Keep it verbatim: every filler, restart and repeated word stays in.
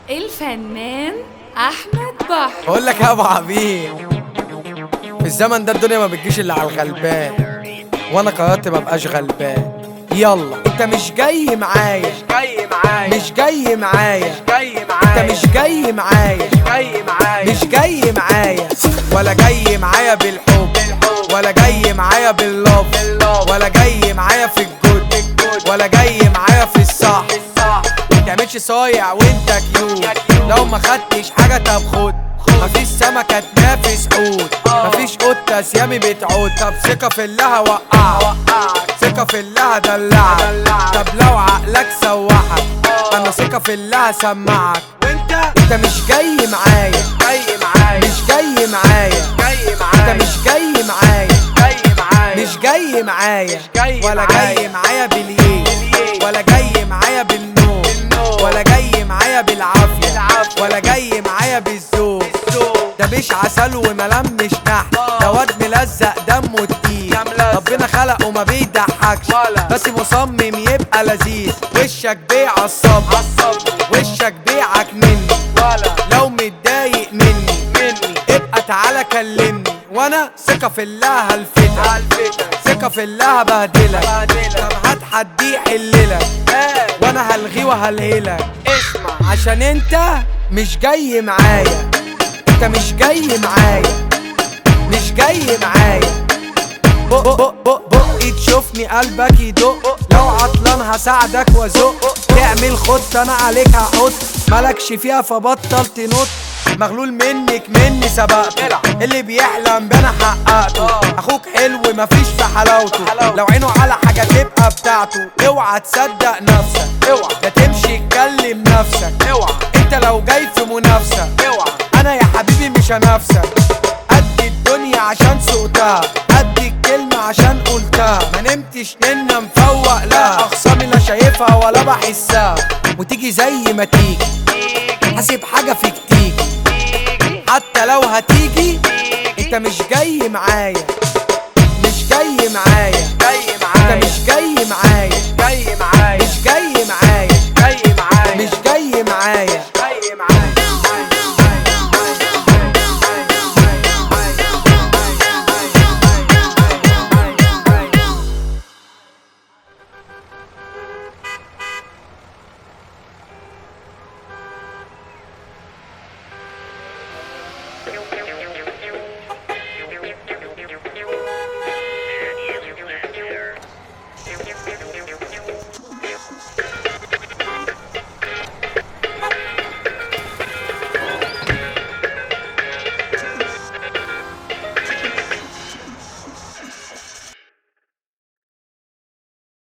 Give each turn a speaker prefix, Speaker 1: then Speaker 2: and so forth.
Speaker 1: الفنان احمد بحر.
Speaker 2: بقول لك يا ابو عبيد، في الزمن ده الدنيا ما بتجيش الا على الغلبان، وانا قررت ما ابقاش غلبان. يلا انت مش جاي معايا،
Speaker 3: مش جاي معايا،
Speaker 2: مش جاي معايا،
Speaker 3: مش جاي معايا،
Speaker 2: انت مش جاي معايا،
Speaker 3: مش جاي معايا،
Speaker 2: مش جاي معايا، ولا جاي معايا بالحب،
Speaker 3: بالحب،
Speaker 2: ولا جاي معايا باللوف،
Speaker 3: باللوف،
Speaker 2: ولا جاي معايا في الجود،
Speaker 3: بالجود،
Speaker 2: ولا جاي معايا في الصح.
Speaker 3: الصح.
Speaker 2: متعملش صايع وانت كيوت،
Speaker 3: يا كيوت.
Speaker 2: لو ما خدتش حاجة طب خد. مفيش سمكة تنافس حوت،
Speaker 3: آه.
Speaker 2: مفيش قطة سيامي بتعود. طب ثقة في الله هوقعك،
Speaker 3: هوقعك،
Speaker 2: ثقة في الله هدلعك.
Speaker 3: هدلعك.
Speaker 2: طب لو عقلك سوحك،
Speaker 3: آه.
Speaker 2: انا ثقة في الله هسمعك.
Speaker 3: وانت
Speaker 2: انت مش جاي معايا،
Speaker 3: جاي معايا،
Speaker 2: مش جاي معايا،
Speaker 3: جاي معايا،
Speaker 2: انت مش جاي معايا،
Speaker 3: جاي معايا،
Speaker 2: مش جاي معايا،
Speaker 3: مش جاي
Speaker 2: ولا
Speaker 3: معايا.
Speaker 2: جاي معايا بالليل،
Speaker 3: بالليل.
Speaker 2: ولا جاي معايا بالنوم،
Speaker 3: بالنوم.
Speaker 2: ولا جاي معايا بالعافية،
Speaker 3: بالعافية.
Speaker 2: ولا جاي معايا بالذوق.
Speaker 3: بالذوق.
Speaker 2: ده مش عسل وملمش نحل،
Speaker 3: آه.
Speaker 2: ده واد ملزق دمه تقيل،
Speaker 3: ده ملزق.
Speaker 2: ربنا خلقه ما بيضحكش،
Speaker 3: ولا.
Speaker 2: بس مصمم يبقى لذيذ. وشك بيعصب،
Speaker 3: عصب
Speaker 2: وشك بيعك مني،
Speaker 3: ولا
Speaker 2: لو متضايق مني
Speaker 3: مني،
Speaker 2: ابقى تعالى كلمني، وانا ثقة في الله هلفتك،
Speaker 3: هلفتك،
Speaker 2: ثقة في الله هبهدلك.
Speaker 3: هبهدلك.
Speaker 2: طب هات حد يحللك،
Speaker 3: ايه
Speaker 2: وانا هلغيه وهلهلك،
Speaker 3: اسمع،
Speaker 2: عشان انت مش جاي معايا، انت مش جاي معايا، مش جاي معايا. بق بق بق بقي تشوفني قلبك يدق، لو عطلان هساعدك وازق، تعمل خط انا عليك هحط، مالكش فيها فبطل تنط. مغلول منك مني سبقته، اللي بيحلم بنا حققته.
Speaker 3: آه.
Speaker 2: اخوك حلو مفيش في حلاوته،
Speaker 3: حلاوته.
Speaker 2: لو عينه على حاجه تبقى بتاعته. اوعى تصدق نفسك،
Speaker 3: اوعى،
Speaker 2: لا تمشي تكلم نفسك،
Speaker 3: اوعى،
Speaker 2: انت لو جاي في منافسه.
Speaker 3: اوعى،
Speaker 2: انا يا حبيبي مش هنافسك، قد الدنيا عشان سقتها، قد الكلمة عشان قلتها. ما نمتش ننا مفوق لها، اخصامي لا شايفها ولا بحسها، وتيجي زي ما تيجي، حاسب حاجة فيك تيجي، حتى لو هتيجي انت مش جاي معايا.